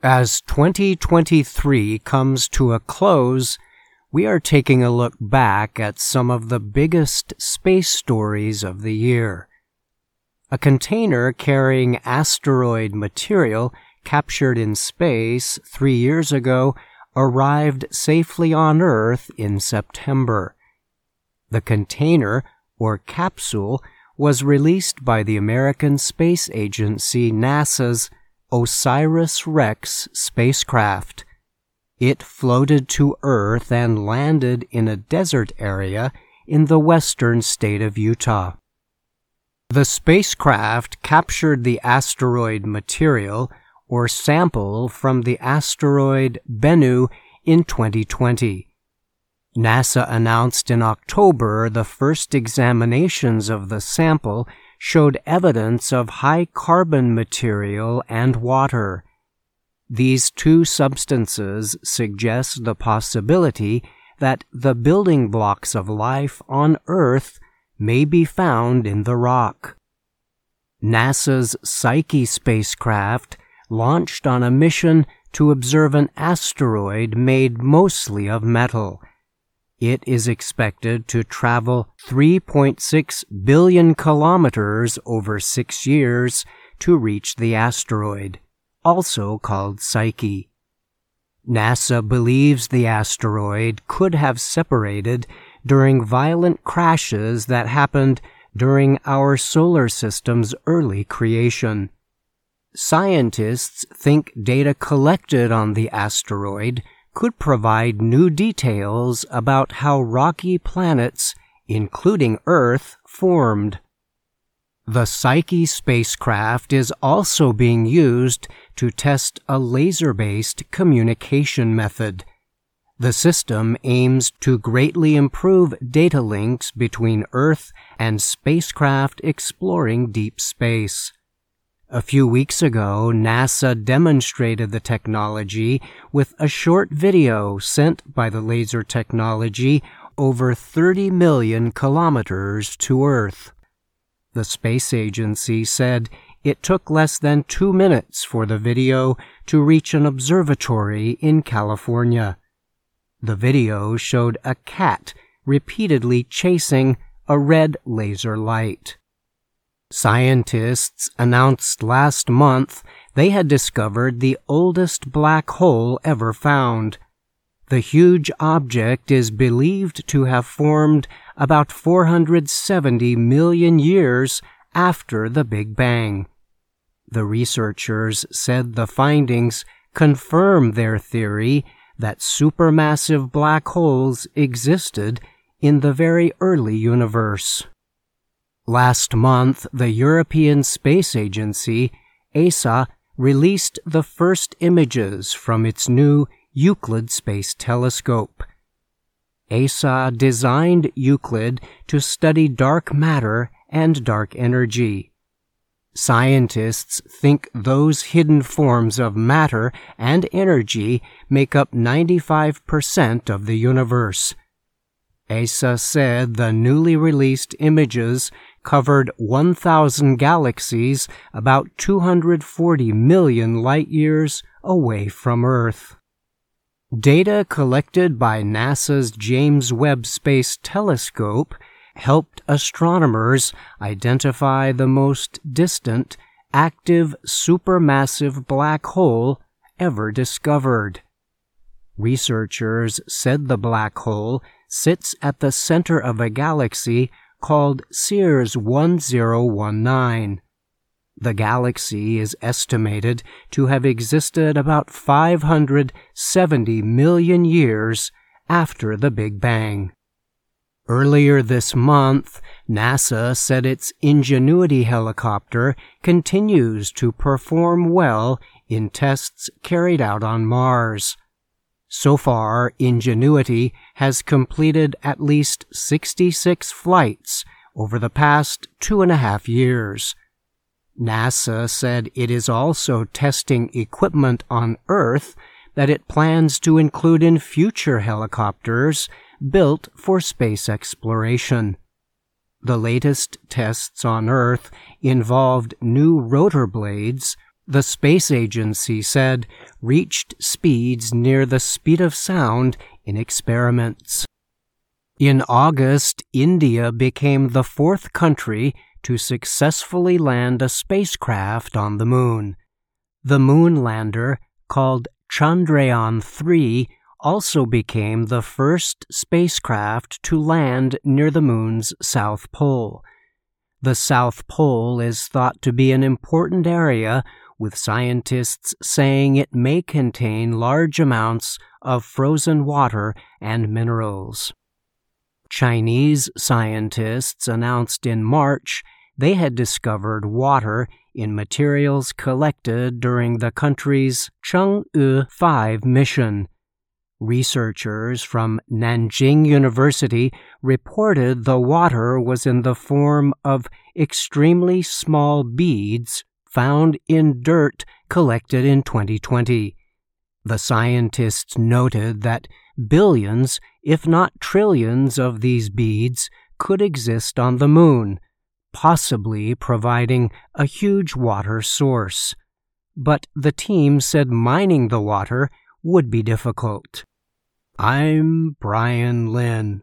As 2023 comes to a close, we are taking a look back at some of the biggest space stories of the year. A container carrying asteroid material captured in space 3 years ago arrived safely on Earth in September. The container, or capsule, was released by the American Space Agency NASA's OSIRIS-REx spacecraft. It floated to Earth and landed in a desert area in the western state of Utah. The spacecraft captured the asteroid material, or sample, from the asteroid Bennu in 2020. NASA announced in October the first examinations of the sample showed evidence of high carbon material and water. These two substances suggest the possibility that the building blocks of life on Earth may be found in the rock. NASA's Psyche spacecraft launched on a mission to observe an asteroid made mostly of metal. It is expected to travel 3.6 billion kilometers over 6 years to reach the asteroid, also called Psyche. NASA believes the asteroid could have separated during violent crashes that happened during our solar system's early creation. Scientists think data collected on the asteroid could provide new details about how rocky planets, including Earth, formed. The Psyche spacecraft is also being used to test a laser-based communication method. The system aims to greatly improve data links between Earth and spacecraft exploring deep space. A few weeks ago, NASA demonstrated the technology with a short video sent by the laser technology over 30 million kilometers to Earth. The space agency said it took less than 2 minutes for the video to reach an observatory in California. The video showed a cat repeatedly chasing a red laser light. Scientists announced last month they had discovered the oldest black hole ever found. The huge object is believed to have formed about 470 million years after the Big Bang. The researchers said the findings confirm their theory that supermassive black holes existed in the very early universe. Last month, the European Space Agency, ESA, released the first images from its new Euclid Space Telescope. ESA designed Euclid to study dark matter and dark energy. Scientists think those hidden forms of matter and energy make up 95% of the universe. ESA said the newly released images covered 1,000 galaxies about 240 million light-years away from Earth. Data collected by NASA's James Webb Space Telescope helped astronomers identify the most distant, active supermassive black hole ever discovered. Researchers said the black hole sits at the center of a galaxy called Sears 1019. The galaxy is estimated to have existed about 570 million years after the Big Bang. Earlier this month, NASA said its Ingenuity helicopter continues to perform well in tests carried out on Mars. So far, Ingenuity has completed at least 66 flights over the past 2.5 years. NASA said it is also testing equipment on Earth that it plans to include in future helicopters built for space exploration. The latest tests on Earth involved new rotor blades the space agency said, reached speeds near the speed of sound in experiments. In August, India became the fourth country to successfully land a spacecraft on the moon. The moon lander, called Chandrayaan-3, also became the first spacecraft to land near the moon's south pole. The South Pole is thought to be an important area, with scientists saying it may contain large amounts of frozen water and minerals. Chinese scientists announced in March they had discovered water in materials collected during the country's Chang'e 5 mission. Researchers from Nanjing University reported the water was in the form of extremely small beads found in dirt collected in 2020. The scientists noted that billions, if not trillions, of these beads could exist on the moon, possibly providing a huge water source. But the team said mining the water would be difficult. I'm Brian Lynn.